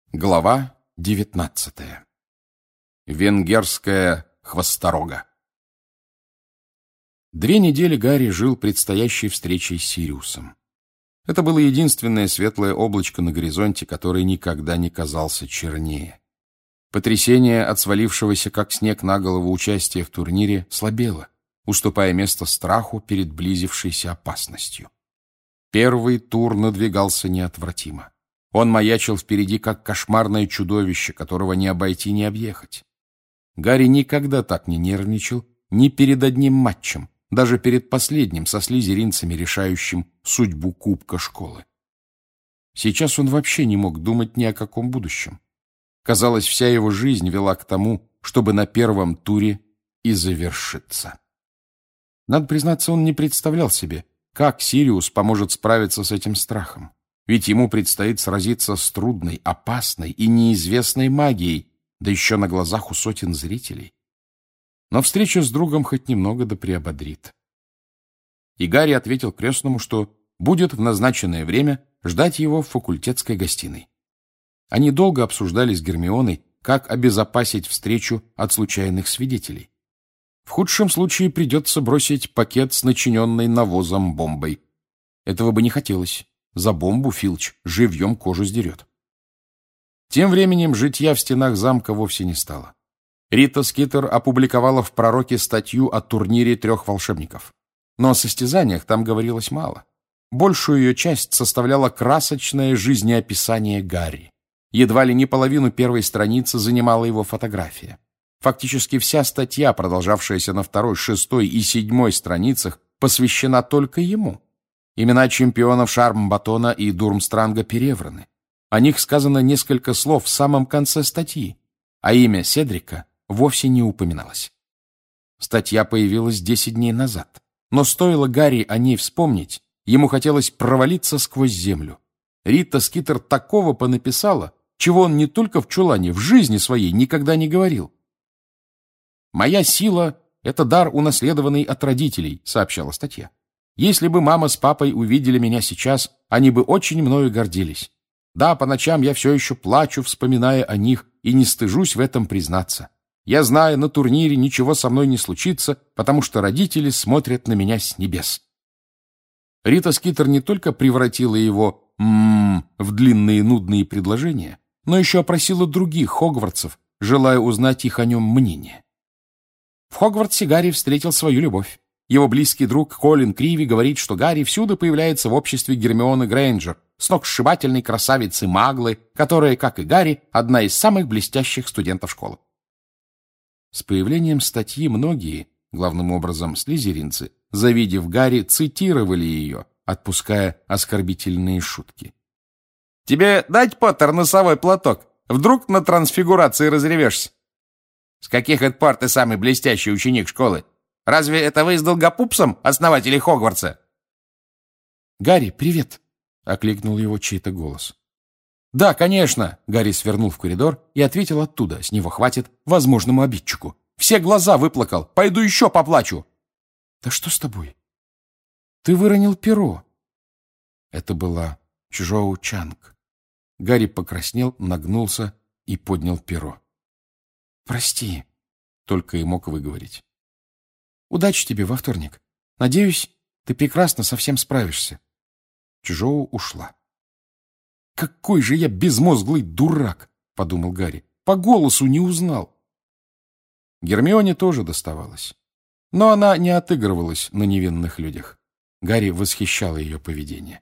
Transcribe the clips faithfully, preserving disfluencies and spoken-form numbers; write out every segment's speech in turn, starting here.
Глава девятнадцатая. Венгерская хвосторога. Две недели Гарри жил предстоящей встречей с Сириусом. Это было единственное светлое облачко на горизонте, которое никогда не казался чернее. Потрясение от свалившегося, как снег на голову, участия в турнире слабело, уступая место страху перед близившейся опасностью. Первый тур надвигался неотвратимо. Он маячил впереди, как кошмарное чудовище, которого не обойти, не объехать. Гарри никогда так не нервничал ни перед одним матчем, даже перед последним со слизеринцами, решающим судьбу кубка школы. Сейчас он вообще не мог думать ни о каком будущем. Казалось, вся его жизнь вела к тому, чтобы на первом туре и завершиться. Надо признаться, он не представлял себе, как Сириус поможет справиться с этим страхом. Ведь ему предстоит сразиться с трудной, опасной и неизвестной магией, да еще на глазах у сотен зрителей. Но встреча с другом хоть немного да приободрит. И Гарри ответил крестному, что будет в назначенное время ждать его в факультетской гостиной. Они долго обсуждали с Гермионой, как обезопасить встречу от случайных свидетелей. В худшем случае придется бросить пакет с начиненной навозом бомбой. Этого бы не хотелось. За бомбу Филч живьем кожу сдерет. Тем временем житья в стенах замка вовсе не стало. Рита Скитер опубликовала в «Пророке» статью о турнире трех волшебников. Но о состязаниях там говорилось мало. Большую ее часть составляло красочное жизнеописание Гарри. Едва ли не половину первой страницы занимала его фотография. Фактически вся статья, продолжавшаяся на второй, шестой и седьмой страницах, посвящена только ему. Имена чемпионов Шармбатона и Дурмстранга перевраны. О них сказано несколько слов в самом конце статьи, а имя Седрика вовсе не упоминалось. Статья появилась десять дней назад, но стоило Гарри о ней вспомнить, ему хотелось провалиться сквозь землю. Рита Скитер такого понаписала, чего он не только в чулане, в жизни своей никогда не говорил. «Моя сила — это дар, унаследованный от родителей», — сообщала статья. «Если бы мама с папой увидели меня сейчас, они бы очень мною гордились. Да, по ночам я все еще плачу, вспоминая о них, и не стыжусь в этом признаться. Я знаю, на турнире ничего со мной не случится, потому что родители смотрят на меня с небес». Рита Скитер не только превратила его «м-м» в длинные нудные предложения, но еще опросила других хогвартсов, желая узнать их о нем мнение. В Хогвартсе Гарри встретил свою любовь. Его близкий друг Колин Криви говорит, что Гарри всюду появляется в обществе Гермионы Грейнджер, сногсшибательной красавицы Маглы, которая, как и Гарри, одна из самых блестящих студентов школы. С появлением статьи многие, главным образом слизеринцы, завидев Гарри, цитировали ее, отпуская оскорбительные шутки. «Тебе дать, Поттер, носовой платок? Вдруг на трансфигурации разревешься? С каких это пор ты самый блестящий ученик школы? Разве это вы с Долгопупсом, основатели Хогвартса?» «Гарри, привет!» — окликнул его чей-то голос. «Да, конечно!» — Гарри свернул в коридор и ответил оттуда. С него хватит возможному обидчику. «Все глаза выплакал! Пойду еще поплачу!» «Да что с тобой? Ты выронил перо!» Это была Чжоу Чанг. Гарри покраснел, нагнулся и поднял перо. «Прости!» — только и мог выговорить. «Удачи тебе во вторник. Надеюсь, ты прекрасно со всем справишься». Чжоу ушла. «Какой же я безмозглый дурак!» — подумал Гарри. «По голосу не узнал». Гермионе тоже доставалось. Но она не отыгрывалась на невинных людях. Гарри восхищало ее поведение.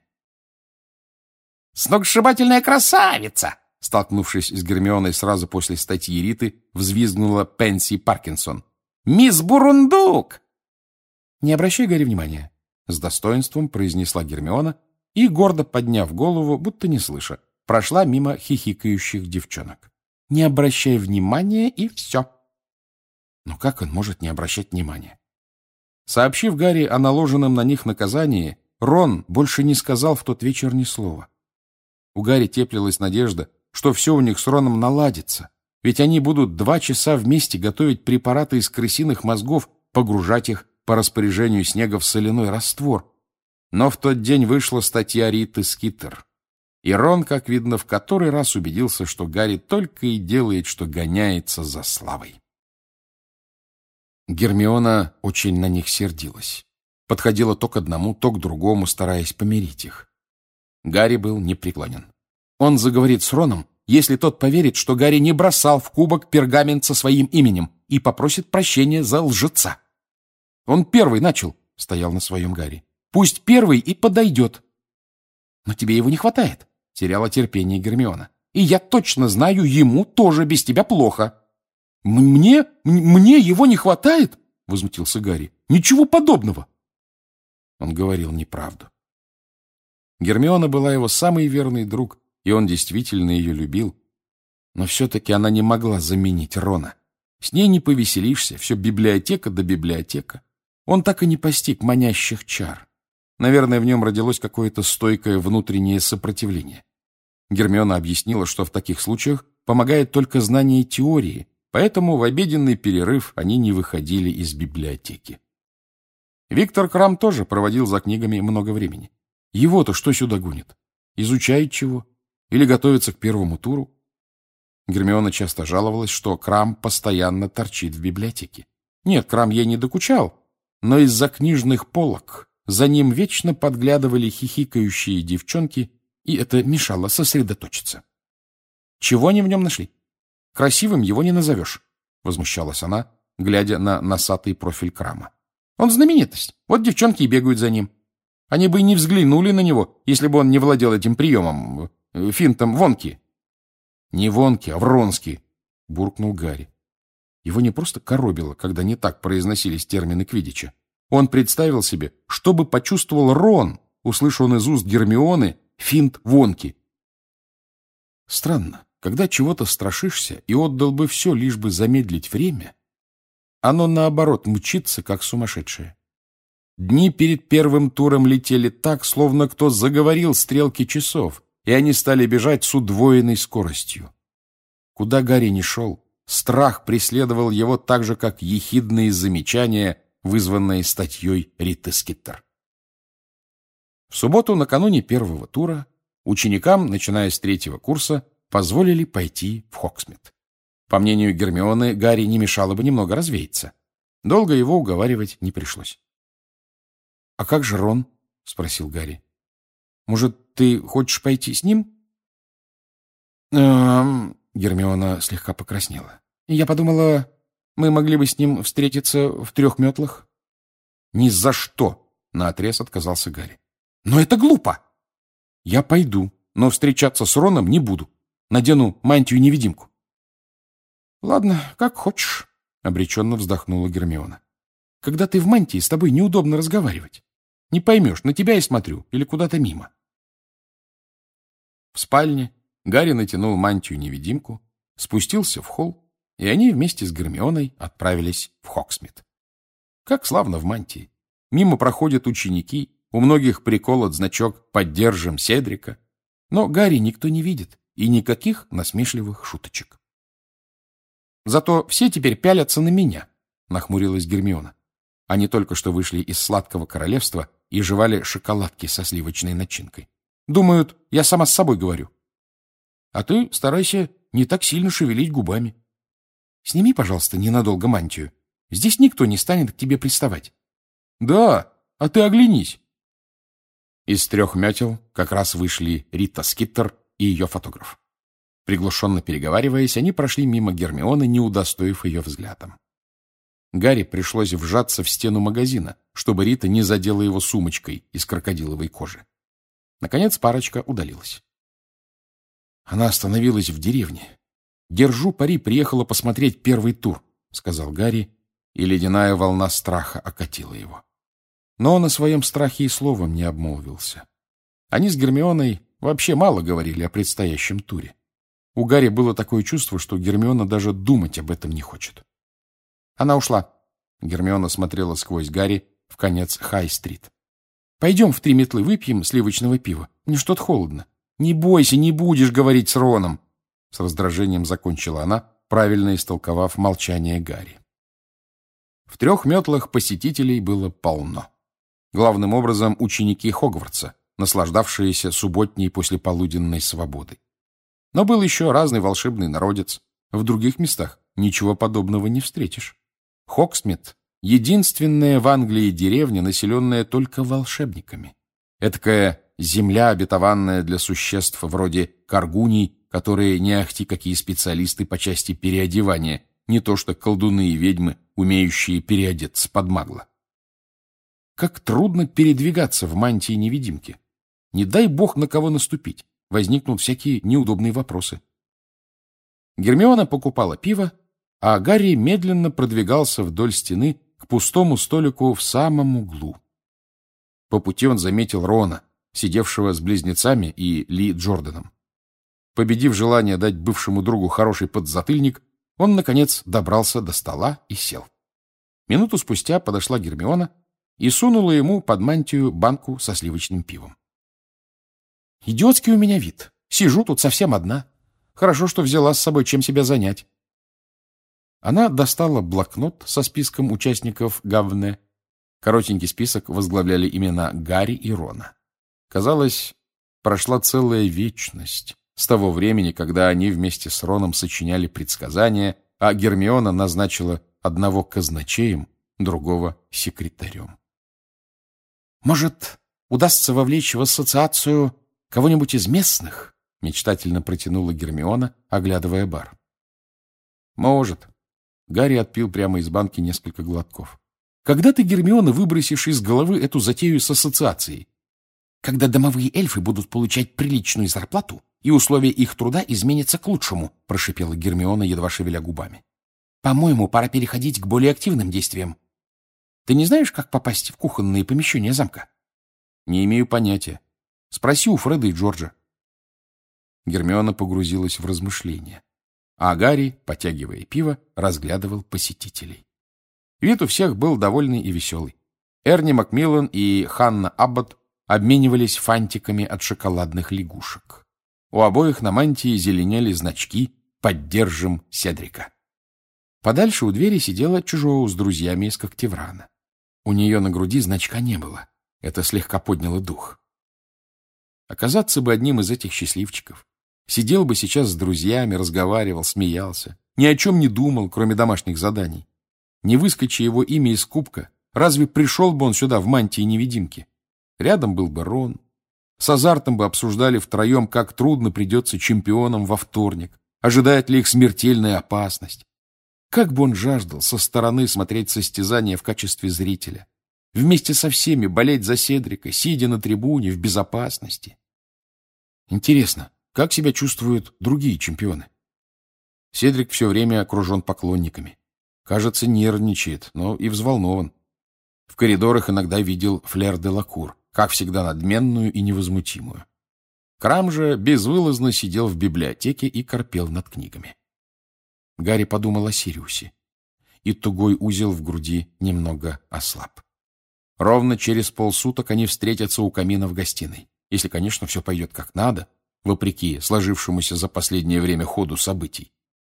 «Сногсшибательная красавица!» Столкнувшись с Гермионой сразу после статьи Риты, взвизгнула Пенси Паркинсон. «Мисс Бурундук!» «Не обращай, Гарри, внимания», — с достоинством произнесла Гермиона и, гордо подняв голову, будто не слыша, прошла мимо хихикающих девчонок. «Не обращай внимания, и все». Но как он может не обращать внимания? Сообщив Гарри о наложенном на них наказании, Рон больше не сказал в тот вечер ни слова. У Гарри теплилась надежда, что все у них с Роном наладится, ведь они будут два часа вместе готовить препараты из крысиных мозгов, погружать их по распоряжению Снега в соляной раствор. Но в тот день вышла статья Риты Скитер, И Рон, как видно, в который раз убедился, что Гарри только и делает, что гоняется за славой. Гермиона очень на них сердилась. Подходила то к одному, то к другому, стараясь помирить их. Гарри был непреклонен. Он заговорит с Роном, если тот поверит, что Гарри не бросал в кубок пергамент со своим именем и попросит прощения за лжеца. Он первый начал, стоял на своем Гарри. Пусть первый и подойдет. Но тебе его не хватает, теряла терпение Гермиона. И я точно знаю, ему тоже без тебя плохо. Мне, мне его не хватает? Возмутился Гарри. Ничего подобного. Он говорил неправду. Гермиона была его самый верный друг, и он действительно ее любил. Но все-таки она не могла заменить Рона. С ней не повеселишься, все библиотека да библиотека. Он так и не постиг манящих чар. Наверное, в нем родилось какое-то стойкое внутреннее сопротивление. Гермиона объяснила, что в таких случаях помогает только знание теории, поэтому в обеденный перерыв они не выходили из библиотеки. Виктор Крам тоже проводил за книгами много времени. Его-то что сюда гонит? Изучает чего? Или готовится к первому туру? Гермиона часто жаловалась, что Крам постоянно торчит в библиотеке. Нет, Крам ей не докучал, но из-за книжных полок за ним вечно подглядывали хихикающие девчонки, и это мешало сосредоточиться. Чего они в нем нашли? Красивым его не назовешь, возмущалась она, глядя на носатый профиль Крама. Он знаменитость, вот девчонки и бегают за ним. Они бы и не взглянули на него, если бы он не владел этим приемом, финтом Вонки. Не Вонки, а Вронски, буркнул Гарри. Его не просто коробило, когда не так произносились термины квиддича. Он представил себе, что бы почувствовал Рон, услышав он из уст Гермионы финт Вонки. Странно, когда чего-то страшишься и отдал бы все, лишь бы замедлить время, оно, наоборот, мчится, как сумасшедшее. Дни перед первым туром летели так, словно кто заговорил стрелки часов, и они стали бежать с удвоенной скоростью. Куда Гарри ни шел, страх преследовал его так же, как ехидные замечания, вызванные статьей Риты Скиттер. В субботу, накануне первого тура, ученикам, начиная с третьего курса, позволили пойти в Хогсмит. По мнению Гермионы, Гарри не мешало бы немного развеяться. Долго его уговаривать не пришлось. — А как же Рон? — спросил Гарри. — Может, ты хочешь пойти с ним? «Эм...» — Гермиона слегка покраснела. — Я подумала, мы могли бы с ним встретиться в трех метлах. — Ни за что! — наотрез отказался Гарри. — Но это глупо! — Я пойду, но встречаться с Роном не буду. Надену мантию-невидимку. — Ладно, как хочешь, — обреченно вздохнула Гермиона. — Когда ты в мантии, с тобой неудобно разговаривать. Не поймешь, на тебя я смотрю или куда-то мимо. В спальне Гарри натянул мантию-невидимку, спустился в холл, и они вместе с Гермионой отправились в Хогсмит. Как славно в мантии. Мимо проходят ученики, у многих приколот значок «Поддержим Седрика». Но Гарри никто не видит, и никаких насмешливых шуточек. «Зато все теперь пялятся на меня», — нахмурилась Гермиона. Они только что вышли из сладкого королевства и жевали шоколадки со сливочной начинкой. Думают, я сама с собой говорю. А ты старайся не так сильно шевелить губами. Сними, пожалуйста, ненадолго мантию. Здесь никто не станет к тебе приставать. Да, а ты оглянись. Из трех метел как раз вышли Рита Скиттер и ее фотограф. Приглушенно переговариваясь, они прошли мимо Гермионы, не удостоив ее взглядом. Гарри пришлось вжаться в стену магазина, чтобы Рита не задела его сумочкой из крокодиловой кожи. Наконец парочка удалилась. Она остановилась в деревне. «Держу пари, приехала посмотреть первый тур», — сказал Гарри, и ледяная волна страха окатила его. Но он о своем страхе и словом не обмолвился. Они с Гермионой вообще мало говорили о предстоящем туре. У Гарри было такое чувство, что Гермиона даже думать об этом не хочет. Она ушла. Гермиона смотрела сквозь Гарри в конец Хай-стрит. «Пойдем в три метлы выпьем сливочного пива. Мне что-то холодно». «Не бойся, не будешь говорить с Роном!» С раздражением закончила она, правильно истолковав молчание Гарри. В трех метлах посетителей было полно. Главным образом ученики Хогвартса, наслаждавшиеся субботней послеполуденной свободой. Но был еще разный волшебный народец. В других местах ничего подобного не встретишь. Хоксмит — единственная в Англии деревня, населенная только волшебниками. Этакая земля, обетованная для существ вроде каргуний, которые не ахти какие специалисты по части переодевания, не то что колдуны и ведьмы, умеющие переодеться под магло. Как трудно передвигаться в мантии-невидимке. Не дай бог на кого наступить. Возникнут всякие неудобные вопросы. Гермиона покупала пиво, а Гарри медленно продвигался вдоль стены к пустому столику в самом углу. По пути он заметил Рона, сидевшего с близнецами и Ли Джорданом. Победив желание дать бывшему другу хороший подзатыльник, он, наконец, добрался до стола и сел. Минуту спустя подошла Гермиона и сунула ему под мантию банку со сливочным пивом. «Идиотский у меня вид. Сижу тут совсем одна. Хорошо, что взяла с собой чем себя занять». Она достала блокнот со списком участников Гавне. Коротенький список возглавляли имена Гарри и Рона. Казалось, прошла целая вечность с того времени, когда они вместе с Роном сочиняли предсказания, а Гермиона назначила одного казначеем, другого секретарем. «Может, удастся вовлечь в ассоциацию кого-нибудь из местных?» — мечтательно протянула Гермиона, оглядывая бар. «Может». Гарри отпил прямо из банки несколько глотков. «Когда ты, Гермиона, выбросишь из головы эту затею с ассоциацией?» «Когда домовые эльфы будут получать приличную зарплату, и условия их труда изменятся к лучшему», — прошипела Гермиона, едва шевеля губами. «По-моему, пора переходить к более активным действиям. Ты не знаешь, как попасть в кухонные помещения замка?» «Не имею понятия. Спроси у Фреда и Джорджа». Гермиона погрузилась в размышления, а Гарри, потягивая пиво, разглядывал посетителей. Вид у всех был довольный и веселый. Эрни Макмиллан и Ханна Аббот обменивались фантиками от шоколадных лягушек. У обоих на мантии зеленели значки «Поддержим Седрика». Подальше у двери сидела Чужоу с друзьями из Когтеврана. У нее на груди значка не было. Это слегка подняло дух. Оказаться бы одним из этих счастливчиков. Сидел бы сейчас с друзьями, разговаривал, смеялся. Ни о чем не думал, кроме домашних заданий. Не выскочи его имя из кубка, разве пришел бы он сюда в мантии-невидимки? Рядом был бы Рон. С азартом бы обсуждали втроем, как трудно придется чемпионам во вторник. Ожидает ли их смертельная опасность? Как бы он жаждал со стороны смотреть состязания в качестве зрителя. Вместе со всеми болеть за Седрика, сидя на трибуне в безопасности. Интересно, как себя чувствуют другие чемпионы? Седрик все время окружен поклонниками. Кажется, нервничает, но и взволнован. В коридорах иногда видел Флер де Лакур, как всегда надменную и невозмутимую. Крам же безвылазно сидел в библиотеке и корпел над книгами. Гарри подумал о Сириусе, и тугой узел в груди немного ослаб. Ровно через полсуток они встретятся у камина в гостиной, если, конечно, все пойдет как надо, вопреки сложившемуся за последнее время ходу событий.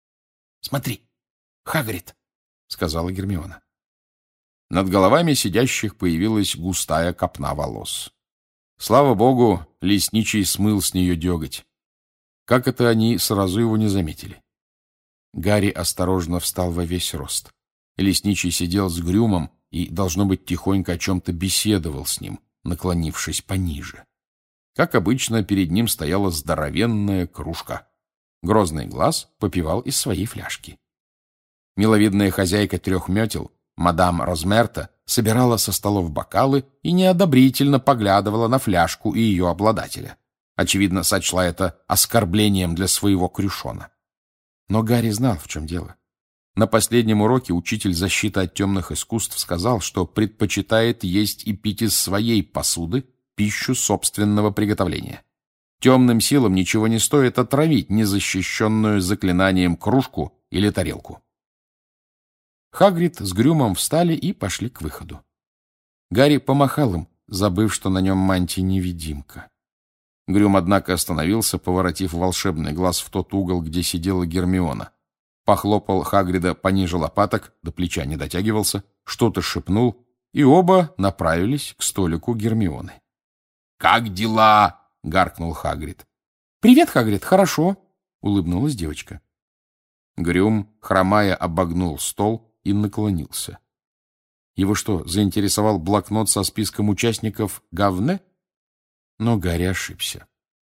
— Смотри, Хагрид, — сказала Гермиона. Над головами сидящих появилась густая копна волос. Слава богу, лесничий смыл с нее деготь. Как это они сразу его не заметили? Гарри осторожно встал во весь рост. Лесничий сидел с Грюмом и, должно быть, тихонько о чем-то беседовал с ним, наклонившись пониже. Как обычно, перед ним стояла здоровенная кружка. Грозный глаз попивал из своей фляжки. Миловидная хозяйка трех метел, мадам Розмерта, собирала со столов бокалы и неодобрительно поглядывала на фляжку и ее обладателя. Очевидно, сочла это оскорблением для своего крюшона. Но Гарри знал, в чем дело. На последнем уроке учитель защиты от темных искусств сказал, что предпочитает есть и пить из своей посуды пищу собственного приготовления. Темным силам ничего не стоит отравить незащищенную заклинанием кружку или тарелку. Хагрид с Грюмом встали и пошли к выходу. Гарри помахал им, забыв, что на нем мантия-невидимка. Грюм, однако, остановился, поворотив волшебный глаз в тот угол, где сидела Гермиона. Похлопал Хагрида пониже лопаток, до плеча не дотягивался, что-то шепнул, и оба направились к столику Гермионы. «Как дела?» — гаркнул Хагрид. «Привет, Хагрид, хорошо», — улыбнулась девочка. Грюм, хромая, обогнул стол и наклонился. Его что, заинтересовал блокнот со списком участников ГАВНе? Но Гарри ошибся.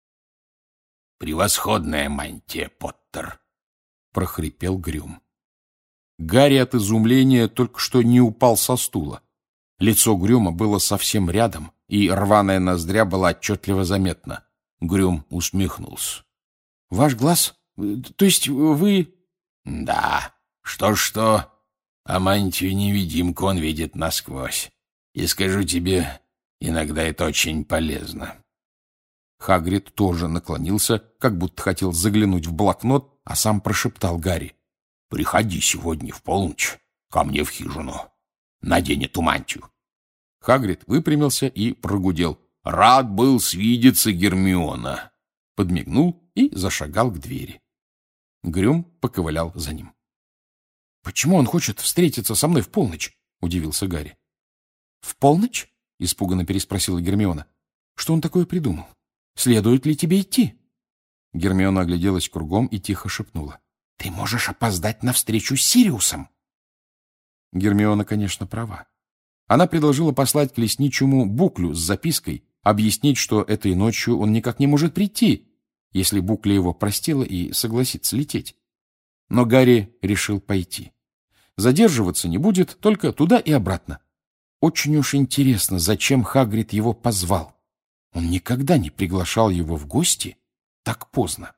«Превосходная мантия, Поттер!» — прохрипел Грюм. Гарри от изумления только что не упал со стула. Лицо Грюма было совсем рядом, и рваная ноздря была отчетливо заметна. Грюм усмехнулся. — Ваш глаз? То есть вы... — Да. Что-что, а мантию-невидимку он видит насквозь. И скажу тебе, иногда это очень полезно. Хагрид тоже наклонился, как будто хотел заглянуть в блокнот, а сам прошептал Гарри: «Приходи сегодня в полночь ко мне в хижину. Надень эту мантию». Хагрид выпрямился и прогудел: «Рад был свидеться, Гермиона!» Подмигнул и зашагал к двери. Грюм поковылял за ним. «Почему он хочет встретиться со мной в полночь?» — удивился Гарри. «В полночь?» — испуганно переспросила Гермиона. «Что он такое придумал? Следует ли тебе идти?» Гермиона огляделась кругом и тихо шепнула: «Ты можешь опоздать на встречу с Сириусом!» Гермиона, конечно, права. Она предложила послать к лесничему буклю с запиской, объяснить, что этой ночью он никак не может прийти, если букля его простила и согласится лететь. Но Гарри решил пойти. Задерживаться не будет, только туда и обратно. Очень уж интересно, зачем Хагрид его позвал. Он никогда не приглашал его в гости так поздно.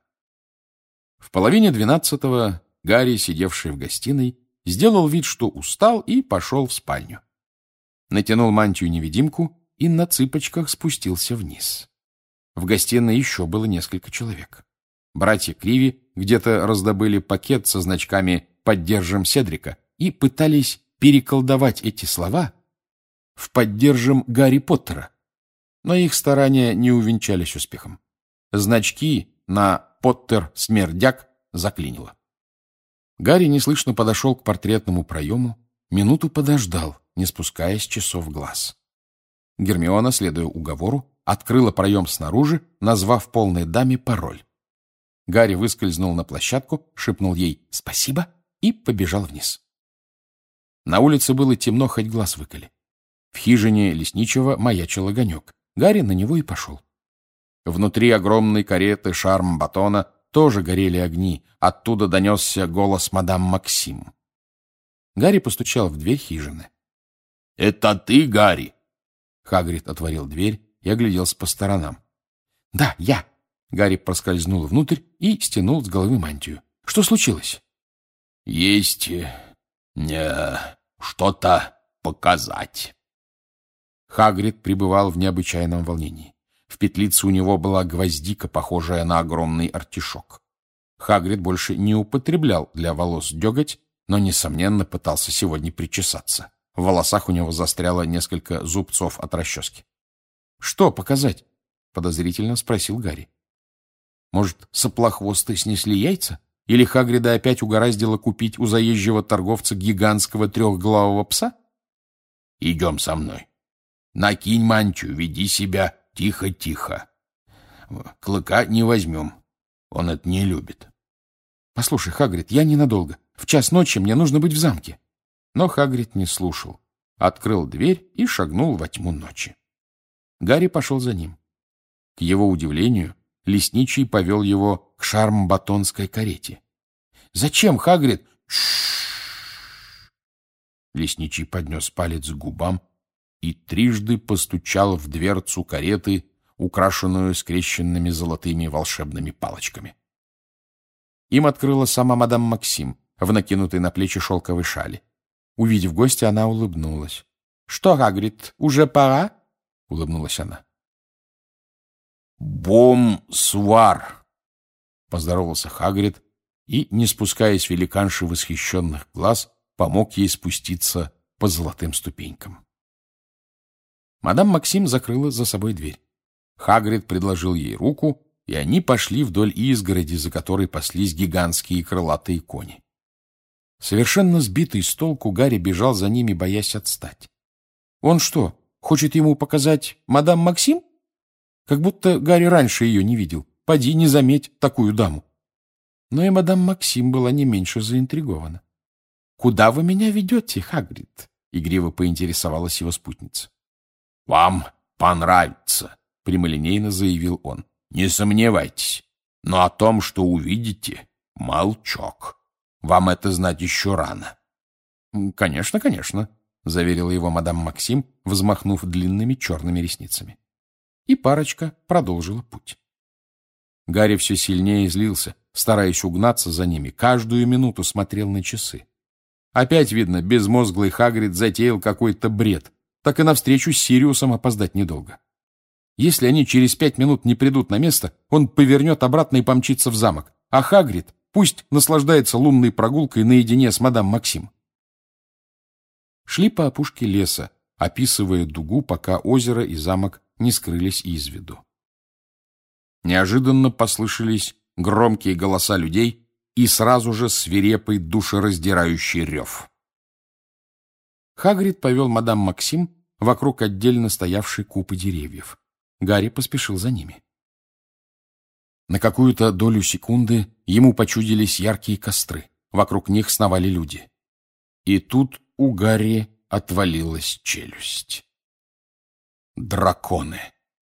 В половине двенадцатого Гарри, сидевший в гостиной, сделал вид, что устал, и пошел в спальню. Натянул мантию-невидимку и на цыпочках спустился вниз. В гостиной еще было несколько человек. Братья Криви где-то раздобыли пакет со значками «Поддержим Седрика» и пытались переколдовать эти слова в «Поддержим Гарри Поттера». Но их старания не увенчались успехом. Значки на «Поттер-смердяк» заклинило. Гарри неслышно подошел к портретному проему, минуту подождал, не спуская с часов глаз. Гермиона, следуя уговору, открыла проем снаружи, назвав полной даме пароль. Гарри выскользнул на площадку, шепнул ей «спасибо» и побежал вниз. На улице было темно, хоть глаз выколи. В хижине лесничего маячил огонек. Гарри на него и пошел. Внутри огромной кареты Шарм-Батона тоже горели огни. Оттуда донесся голос мадам Максим. Гарри постучал в дверь хижины. — Это ты, Гарри? Хагрид отворил дверь и огляделся по сторонам. — Да, я. Гарри проскользнул внутрь и стянул с головы мантию. — Что случилось? — Есть не что-то показать. Хагрид пребывал в необычайном волнении. В петлице у него была гвоздика, похожая на огромный артишок. Хагрид больше не употреблял для волос деготь, но, несомненно, пытался сегодня причесаться. В волосах у него застряло несколько зубцов от расчески. — Что показать? — подозрительно спросил Гарри. — Может, соплохвосты снесли яйца? Или Хагрида опять угораздило купить у заезжего торговца гигантского трехглавого пса? — Идем со мной. Накинь мантию, веди себя тихо-тихо. Клыка не возьмем, он это не любит. — Послушай, Хагрид, я ненадолго. В час ночи мне нужно быть в замке. Но Хагрид не слушал. Открыл дверь и шагнул во тьму ночи. Гарри пошел за ним. К его удивлению, лесничий повел его к шарм-батонской карете. — Зачем, Хагрид? Ш-ш-ш! Лесничий поднес палец к губам и трижды постучал в дверцу кареты, украшенную скрещенными золотыми волшебными палочками. Им открыла сама мадам Максим в накинутой на плечи шелковой шали. Увидев гостя, она улыбнулась. — Что, Хагрид, уже пора? — улыбнулась она. — Бом-свар! — поздоровался Хагрид и, не спуская с великанши восхищенных глаз, помог ей спуститься по золотым ступенькам. Мадам Максим закрыла за собой дверь. Хагрид предложил ей руку, и они пошли вдоль изгороди, за которой паслись гигантские крылатые кони. Совершенно сбитый с толку, Гарри бежал за ними, боясь отстать. Он что, хочет ему показать мадам Максим? как будто Гарри раньше ее не видел. Поди, не заметь такую даму. Но и мадам Максим была не меньше заинтригована. — Куда вы меня ведете, Хагрид? — игриво поинтересовалась его спутница. — Вам понравится, — прямолинейно заявил он. — Не сомневайтесь. Но о том, что увидите, молчок. Вам это знать еще рано. — Конечно, конечно, — заверила его мадам Максим, взмахнув длинными черными ресницами. И парочка продолжила путь. Гарри все сильнее злился, стараясь угнаться за ними, каждую минуту смотрел на часы. Опять, видно, безмозглый Хагрид затеял какой-то бред, так и навстречу с Сириусом опоздать недолго. Если они через пять минут не придут на место, он повернет обратно и помчится в замок, а Хагрид пусть наслаждается лунной прогулкой наедине с мадам Максим. Шли по опушке леса, описывая дугу, пока озеро и замок не скрылись из виду. Неожиданно послышались громкие голоса людей и сразу же свирепый душераздирающий рев. Хагрид повел мадам Максим вокруг отдельно стоявшей купы деревьев. Гарри поспешил за ними. На какую-то долю секунды ему почудились яркие костры. Вокруг них сновали люди. И тут у Гарри отвалилась челюсть. Драконы.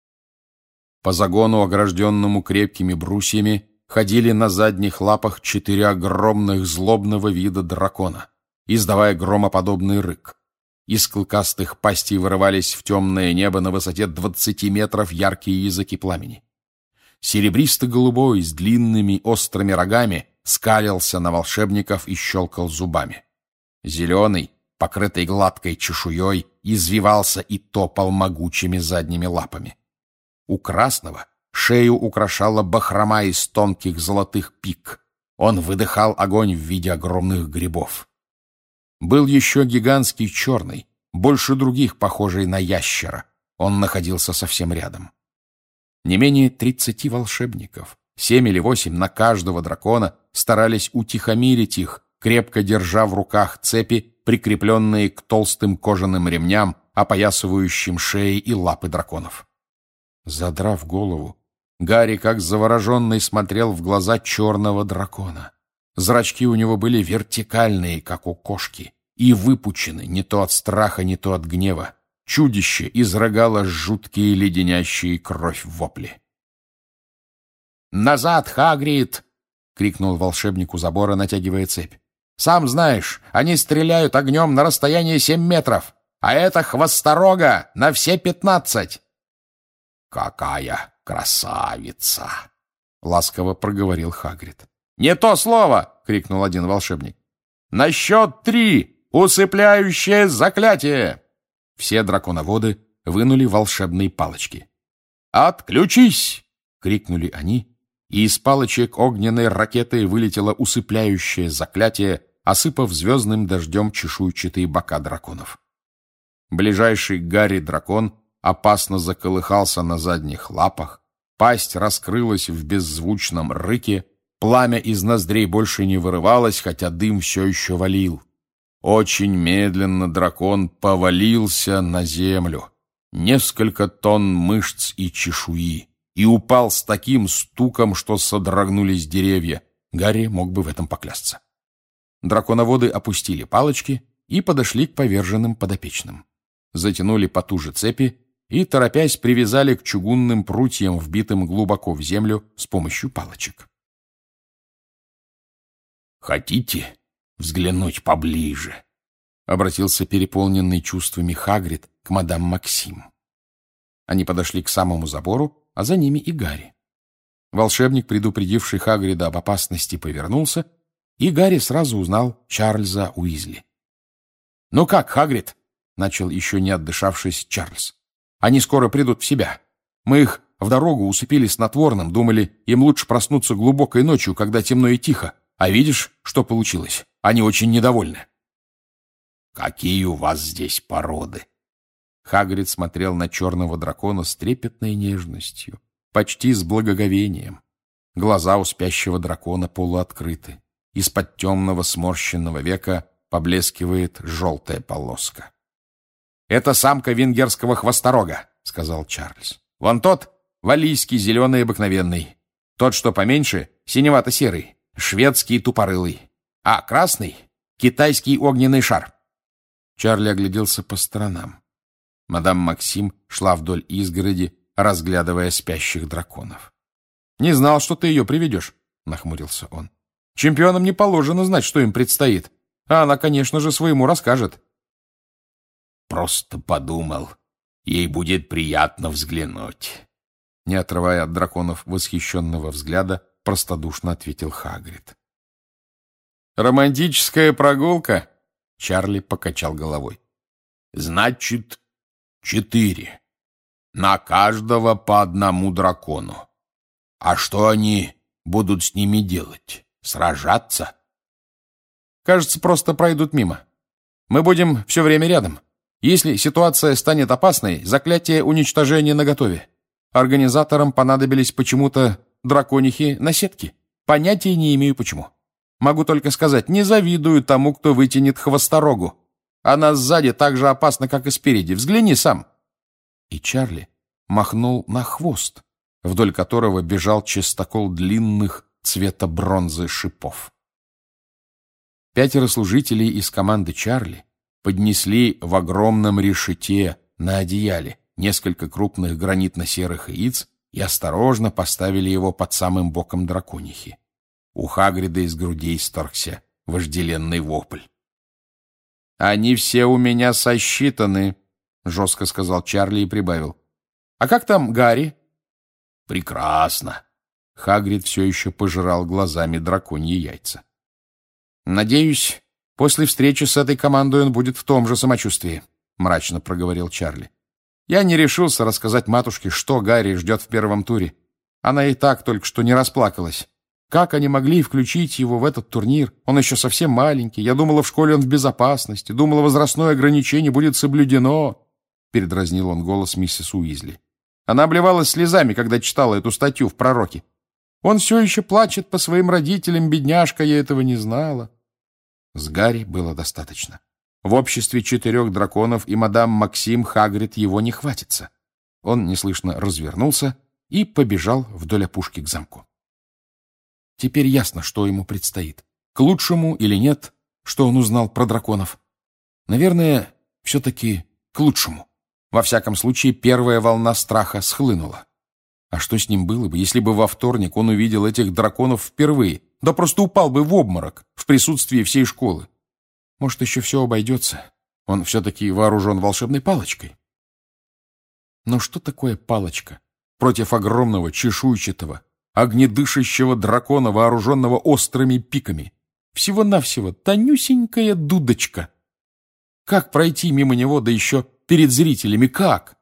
По загону, огражденному крепкими брусьями, ходили на задних лапах четыре огромных злобного вида дракона, издавая громоподобный рык. Из клыкастых пастей вырывались в темное небо на высоте двадцати метров яркие языки пламени. Серебристо-голубой с длинными острыми рогами скалился на волшебников и щелкал зубами. Зеленый, покрытый гладкой чешуей, извивался и топал могучими задними лапами. У красного шею украшала бахрома из тонких золотых пик. Он выдыхал огонь в виде огромных грибов. Был еще гигантский черный, больше других похожий на ящера. Он находился совсем рядом. Не менее тридцати волшебников, семь или восемь на каждого дракона, старались утихомирить их, крепко держа в руках цепи, прикрепленные к толстым кожаным ремням, опоясывающим шеи и лапы драконов. Задрав голову, Гарри, как завороженный, смотрел в глаза черного дракона. Зрачки у него были вертикальные, как у кошки, и выпучены не то от страха, не то от гнева. Чудище изрыгало жуткие леденящие кровь вопли. «Назад, Хагрид!» — крикнул волшебник у забора, натягивая цепь. «Сам знаешь, они стреляют огнем на расстояние семь метров, а это хвосторога на все пятнадцать!» «Какая красавица!» — ласково проговорил Хагрид. «Не то слово!» — крикнул один волшебник. «На счет три! Усыпляющее заклятие!» Все драконоводы вынули волшебные палочки. «Отключись!» — крикнули они, и из палочек огненной ракетой вылетело усыпляющее заклятие, осыпав звездным дождем чешуйчатые бока драконов. Ближайший к Гарри дракон опасно заколыхался на задних лапах, пасть раскрылась в беззвучном рыке, пламя из ноздрей больше не вырывалось, хотя дым все еще валил. Очень медленно дракон повалился на землю, несколько тонн мышц и чешуи, и упал с таким стуком, что содрогнулись деревья. Гарри мог бы в этом поклясться. Драконоводы опустили палочки и подошли к поверженным подопечным. Затянули потуже цепи и, торопясь, привязали к чугунным прутьям, вбитым глубоко в землю, с помощью палочек. «Хотите взглянуть поближе?» — обратился переполненный чувствами Хагрид к мадам Максим. Они подошли к самому забору, а за ними и Гарри. Волшебник, предупредивший Хагрида об опасности, повернулся, и Гарри сразу узнал Чарльза Уизли. «Ну как, Хагрид?» — начал еще не отдышавшись Чарльз. «Они скоро придут в себя. Мы их в дорогу усыпили снотворным, думали, им лучше проснуться глубокой ночью, когда темно и тихо. А видишь, что получилось? Они очень недовольны». «Какие у вас здесь породы?» Хагрид смотрел на черного дракона с трепетной нежностью, почти с благоговением. Глаза у спящего дракона полуоткрыты. Из-под темного сморщенного века поблескивает желтая полоска. «Это самка венгерского хвосторога», — сказал Чарльз. «Вон тот валлийский зеленый обыкновенный. Тот, что поменьше, синевато-серый, шведский тупорылый. А красный — китайский огненный шар. Чарли огляделся по сторонам. Мадам Максим шла вдоль изгороди, разглядывая спящих драконов. — Не знал, что ты ее приведешь, — нахмурился он. — Чемпионам не положено знать, что им предстоит. А она, конечно же, своему расскажет. — Просто подумал, ей будет приятно взглянуть. Не отрывая от драконов восхищенного взгляда, простодушно ответил Хагрид. «Романтическая прогулка?» — Чарли покачал головой. «Значит, четыре. На каждого по одному дракону. А что они будут с ними делать? Сражаться?» «Кажется, просто пройдут мимо. Мы будем все время рядом. Если ситуация станет опасной, заклятие уничтожения наготове. Организаторам понадобились почему-то драконихи на сетке. Понятия не имею почему. Могу только сказать, не завидую тому, кто вытянет хвосторогу. Она сзади так же опасна, как и спереди. Взгляни сам». И Чарли махнул на хвост, вдоль которого бежал чистокол длинных цвета бронзы шипов. Пятеро служителей из команды Чарли поднесли в огромном решете на одеяле несколько крупных гранитно-серых яиц и осторожно поставили его под самым боком драконихи. У Хагрида из грудей сторгся вожделенный вопль. «Они все у меня сосчитаны», — жестко сказал Чарли и прибавил. «А как там Гарри?» «Прекрасно». Хагрид все еще пожирал глазами драконьи яйца. «Надеюсь, после встречи с этой командой он будет в том же самочувствии», — мрачно проговорил Чарли. «Я не решился рассказать матушке, что Гарри ждет в первом туре. Она и так только что не расплакалась. Как они могли включить его в этот турнир? Он еще совсем маленький. Я думала, в школе он в безопасности. Думала, возрастное ограничение будет соблюдено», — передразнил он голос миссис Уизли. Она обливалась слезами, когда читала эту статью в «Пророке». «Он все еще плачет по своим родителям, бедняжка, я этого не знала». С Гарри было достаточно. В обществе четырех драконов и мадам Максим Хагрид его не хватится. Он неслышно развернулся и побежал вдоль опушки к замку. Теперь ясно, что ему предстоит. К лучшему или нет, что он узнал про драконов. Наверное, все-таки к лучшему. Во всяком случае, первая волна страха схлынула. А что с ним было бы, если бы во вторник он увидел этих драконов впервые? Да просто упал бы в обморок в присутствии всей школы. Может, еще все обойдется. Он все-таки вооружен волшебной палочкой. Но что такое палочка против огромного чешуйчатого, огнедышащего дракона, вооруженного острыми пиками? Всего-навсего тонюсенькая дудочка. Как пройти мимо него, да еще перед зрителями? Как?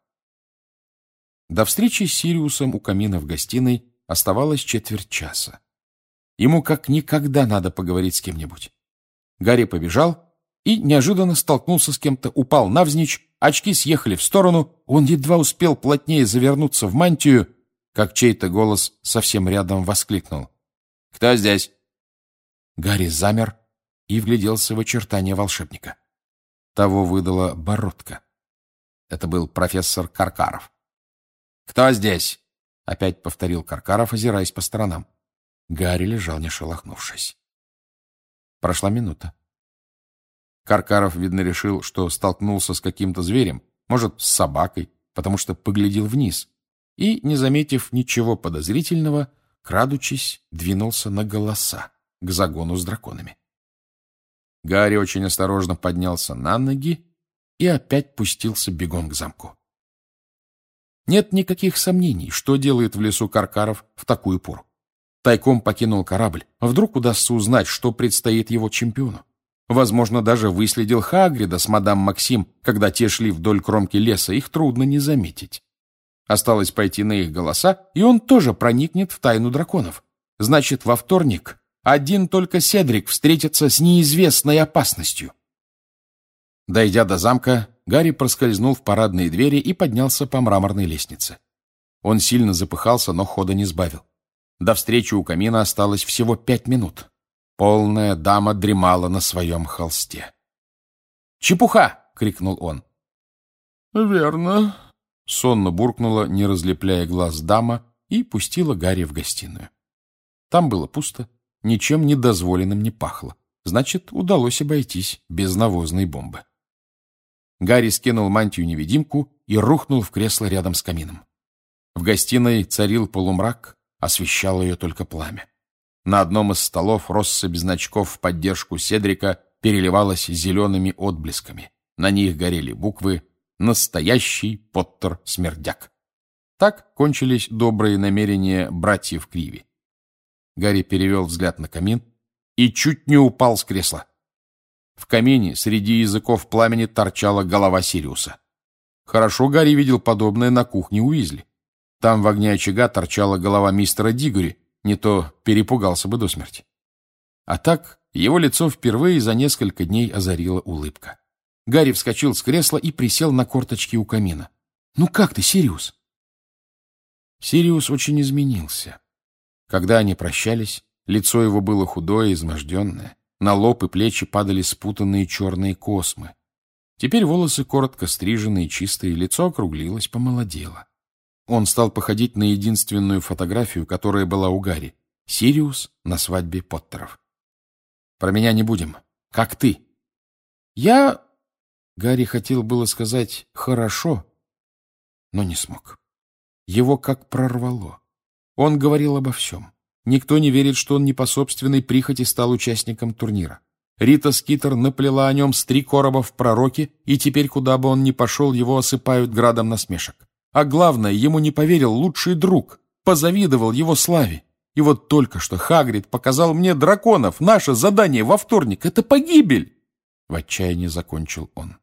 До встречи с Сириусом у камина в гостиной оставалось четверть часа. Ему как никогда надо поговорить с кем-нибудь. Гарри побежал и неожиданно столкнулся с кем-то, упал навзничь, очки съехали в сторону, он едва успел плотнее завернуться в мантию, как чей-то голос совсем рядом воскликнул. «Кто здесь?» Гарри замер и вгляделся в очертания волшебника. Того выдала бородка. Это был профессор Каркаров. «Кто здесь?» — опять повторил Каркаров, озираясь по сторонам. Гарри лежал, не шелохнувшись. Прошла минута. Каркаров, видно, решил, что столкнулся с каким-то зверем, может, с собакой, потому что поглядел вниз, и, не заметив ничего подозрительного, крадучись, двинулся на голоса, к загону с драконами. Гарри очень осторожно поднялся на ноги и опять пустился бегом к замку. Нет никаких сомнений, что делает в лесу Каркаров в такую пору. Тайком покинул корабль. Вдруг удастся узнать, что предстоит его чемпиону. Возможно, даже выследил Хагрида с мадам Максим, когда те шли вдоль кромки леса, их трудно не заметить. Осталось пойти на их голоса, и он тоже проникнет в тайну драконов. Значит, во вторник один только Седрик встретится с неизвестной опасностью. Дойдя до замка, Гарри проскользнул в парадные двери и поднялся по мраморной лестнице. Он сильно запыхался, но хода не сбавил. До встречи у камина осталось всего пять минут. Полная дама дремала на своем холсте. «Чепуха!» — крикнул он. «Верно. сонно буркнула, не разлепляя глаз, дама и пустила Гарри в гостиную. Там было пусто, ничем недозволенным не пахло. Значит, удалось обойтись без навозной бомбы. Гарри скинул мантию-невидимку и рухнул в кресло рядом с камином. В гостиной царил полумрак, освещало ее только пламя. На одном из столов россыпь значков в поддержку Седрика переливалась зелеными отблесками. На них горели буквы «Настоящий Поттер-смердяк». Так кончились добрые намерения братьев Криви. Гарри перевел взгляд на камин и чуть не упал с кресла. В камине среди языков пламени торчала голова Сириуса. Хорошо Гарри видел подобное на кухне Уизли. Там в огне очага торчала голова мистера Дигори, не то перепугался бы до смерти. А так его лицо впервые за несколько дней озарила улыбка. Гарри вскочил с кресла и присел на корточки у камина. «Ну как ты, Сириус?» Сириус очень изменился. Когда они прощались, лицо его было худое, изможденное. На лоб и плечи падали спутанные черные космы. Теперь волосы коротко стриженные, чистые, лицо округлилось, помолодело. Он стал походить на единственную фотографию, которая была у Гарри. Сириус на свадьбе Поттеров. «Про меня не будем. Как ты?» «Я...» Гарри хотел было сказать «хорошо», но не смог. Его как прорвало. Он говорил обо всем. Никто не верит, что он не по собственной прихоти стал участником турнира. Рита Скитер наплела о нем с три короба в пророке, и теперь, куда бы он ни пошел, его осыпают градом насмешек. А главное, ему не поверил лучший друг, позавидовал его славе. И вот только что Хагрид показал мне драконов. Наше задание во вторник — это погибель!» В отчаянии закончил он.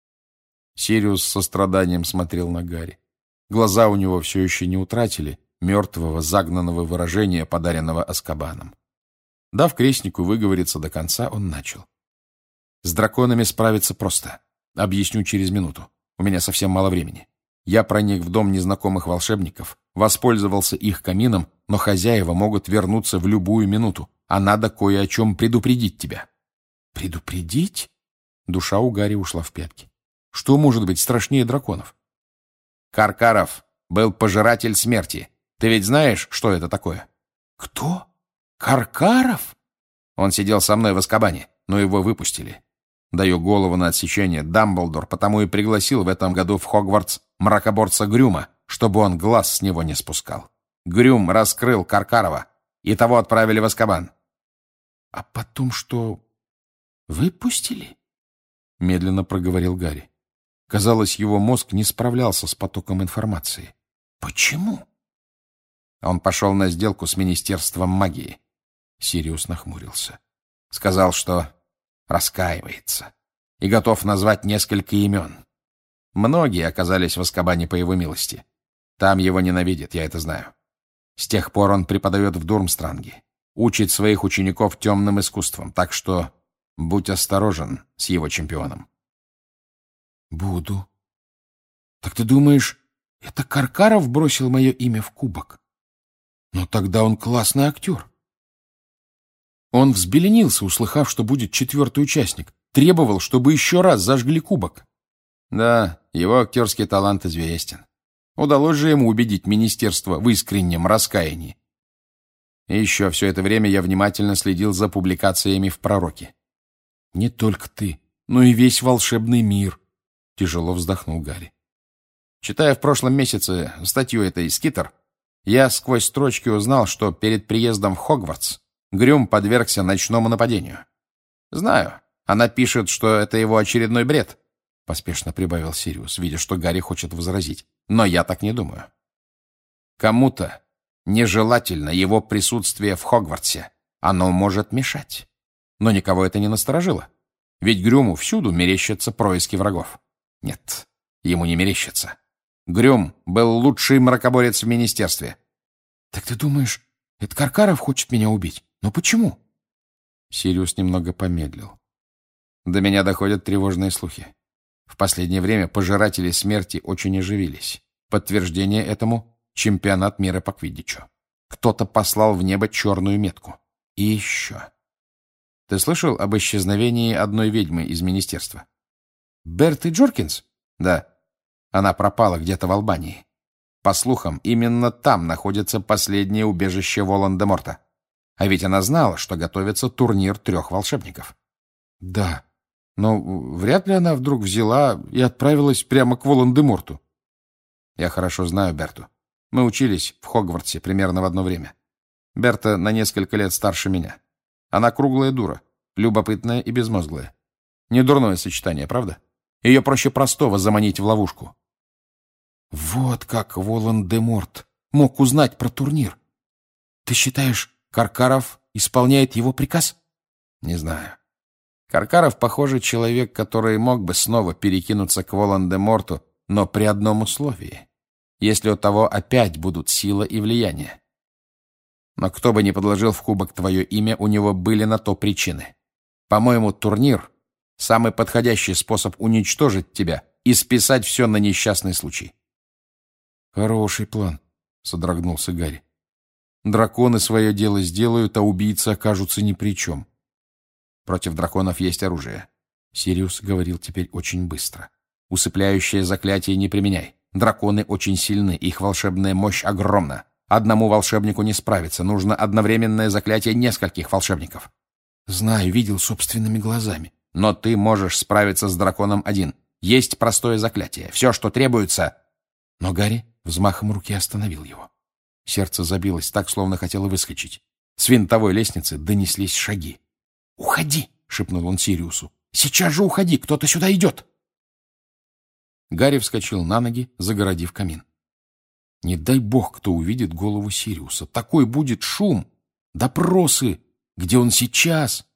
Сириус с состраданием смотрел на Гарри. Глаза у него все еще не утратили мертвого, загнанного выражения, подаренного Азкабаном. Дав крестнику выговориться до конца, он начал. «С драконами справиться просто. Объясню через минуту. У меня совсем мало времени. Я проник в дом незнакомых волшебников, воспользовался их камином, но хозяева могут вернуться в любую минуту, а надо кое о чем предупредить тебя». «Предупредить?» Душа у Гарри ушла в пятки. «Что может быть страшнее драконов?» «Каркаров был пожиратель смерти. Ты ведь знаешь, что это такое?» «Кто? Каркаров?» «Он сидел со мной в Азкабане, но его выпустили. Даю голову на отсечение. Дамблдор потому и пригласил в этом году в Хогвартс мракоборца Грюма, чтобы он глаз с него не спускал. Грюм раскрыл Каркарова, и того отправили в Азкабан». «А потом что, выпустили?» Медленно проговорил Гарри. Казалось, его мозг не справлялся с потоком информации. «Почему?» Он пошел на сделку с Министерством магии. Сириус нахмурился. Сказал, что раскаивается и готов назвать несколько имен. Многие оказались в Азкабане по его милости. Там его ненавидят, я это знаю. С тех пор он преподает в Дурмстранге, учит своих учеников темным искусствам, так что будь осторожен с его чемпионом. «Буду. Так ты думаешь, это Каркаров бросил мое имя в кубок? Но тогда он классный актер». Он взбеленился, услыхав, что будет четвертый участник, требовал, чтобы еще раз зажгли кубок. Да, его актерский талант известен. Удалось же ему убедить министерство в искреннем раскаянии. И еще все это время я внимательно следил за публикациями в «Пророке». «Не только ты, но и весь волшебный мир», — тяжело вздохнул Гарри. Читая в прошлом месяце статью этой Скитер, я сквозь строчки узнал, что перед приездом в Хогвартс Грюм подвергся ночному нападению. Знаю, она пишет, что это его очередной бред, — поспешно прибавил Сириус, видя, что Гарри хочет возразить. Но я так не думаю. Кому-то нежелательно его присутствие в Хогвартсе. Оно может мешать. Но никого это не насторожило. Ведь Грюму всюду мерещатся происки врагов. Нет, ему не мерещится. Грюм был лучший мракоборец в министерстве. Так ты думаешь, это Каркаров хочет меня убить? Но почему? Сириус немного помедлил. До меня доходят тревожные слухи. В последнее время пожиратели смерти очень оживились. Подтверждение этому — чемпионат мира по квиддичу. Кто-то послал в небо черную метку. И еще. Ты слышал об исчезновении одной ведьмы из министерства? Берты Джоркинс? Да. Она пропала где-то в Албании. По слухам, именно там находится последнее убежище Волан-де-Морта. А ведь она знала, что готовится турнир трех волшебников. Да, но вряд ли она вдруг взяла и отправилась прямо к Волан-де-Морту. Я хорошо знаю Берту. Мы учились в Хогвартсе примерно в одно время. Берта на несколько лет старше меня. Она круглая дура, любопытная и безмозглая. Недурное сочетание, правда? Ее проще простого заманить в ловушку. Вот как Волан-де-Морт мог узнать про турнир. Ты считаешь, Каркаров исполняет его приказ? Не знаю. Каркаров, похоже, человек, который мог бы снова перекинуться к Волан-де-Морту, но при одном условии. Если у того опять будут сила и влияние. Но кто бы ни подложил в кубок твое имя, у него были на то причины. По-моему, турнир — самый подходящий способ уничтожить тебя и списать все на несчастный случай. Хороший план, — содрогнулся Гарри. Драконы свое дело сделают, а убийцы окажутся ни при чем. Против драконов есть оружие. Сириус говорил теперь очень быстро. Усыпляющее заклятие не применяй. Драконы очень сильны, их волшебная мощь огромна. Одному волшебнику не справиться, нужно одновременное заклятие нескольких волшебников. Знаю, видел собственными глазами. Но ты можешь справиться с драконом один. Есть простое заклятие. Все, что требуется... Но Гарри взмахом руки остановил его. Сердце забилось так, словно хотело выскочить. С винтовой лестницы донеслись шаги. «Уходи!» — шепнул он Сириусу. «Сейчас же уходи! Кто-то сюда идет!» Гарри вскочил на ноги, загородив камин. Не дай бог, кто увидит голову Сириуса. Такой будет шум! Допросы! Где он сейчас?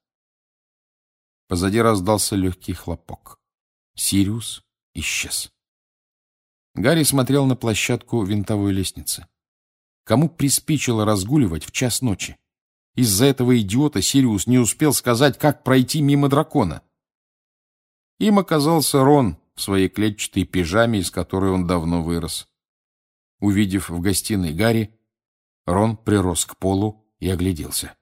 Позади раздался легкий хлопок. Сириус исчез. Гарри смотрел на площадку винтовой лестницы. Кому приспичило разгуливать в час ночи? Из-за этого идиота Сириус не успел сказать, как пройти мимо дракона. Им оказался Рон в своей клетчатой пижаме, из которой он давно вырос. Увидев в гостиной Гарри, Рон прирос к полу и огляделся.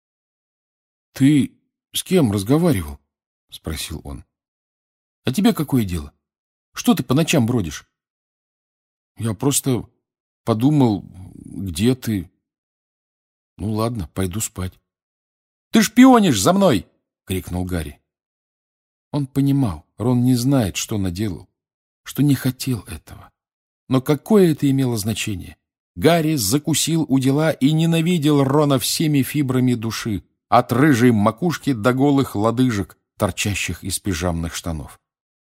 — Ты с кем разговаривал? — спросил он. — А тебе какое дело? Что ты по ночам бродишь? — Я просто подумал, где ты... Ну ладно, пойду спать. — Ты шпионишь за мной! — крикнул Гарри. Он понимал, Рон не знает, что наделал, что не хотел этого. Но какое это имело значение? Гарри закусил у дела и ненавидел Рона всеми фибрами души, от рыжей макушки до голых лодыжек, торчащих из пижамных штанов.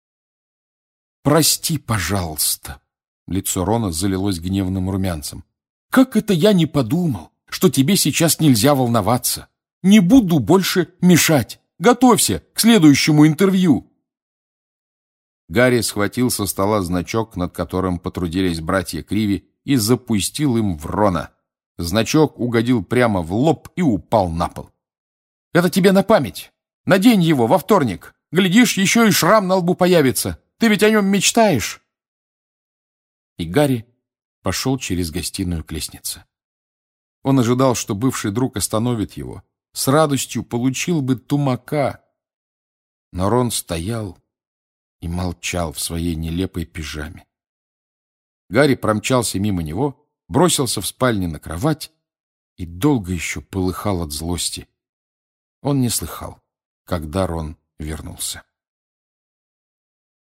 «Прости, пожалуйста!» Лицо Рона залилось гневным румянцем. «Как это я не подумал, что тебе сейчас нельзя волноваться? Не буду больше мешать! Готовься к следующему интервью!» Гарри схватил со стола значок, над которым потрудились братья Криви, и запустил им в Рона. Значок угодил прямо в лоб и упал на пол. «Это тебе на память! Надень его во вторник! Глядишь, еще и шрам на лбу появится! Ты ведь о нем мечтаешь!» И Гарри пошел через гостиную к лестнице. Он ожидал, что бывший друг остановит его, с радостью получил бы тумака. Но Рон стоял и молчал в своей нелепой пижаме. Гарри промчался мимо него, бросился в спальне на кровать и долго еще полыхал от злости. Он не слыхал, когда Рон вернулся.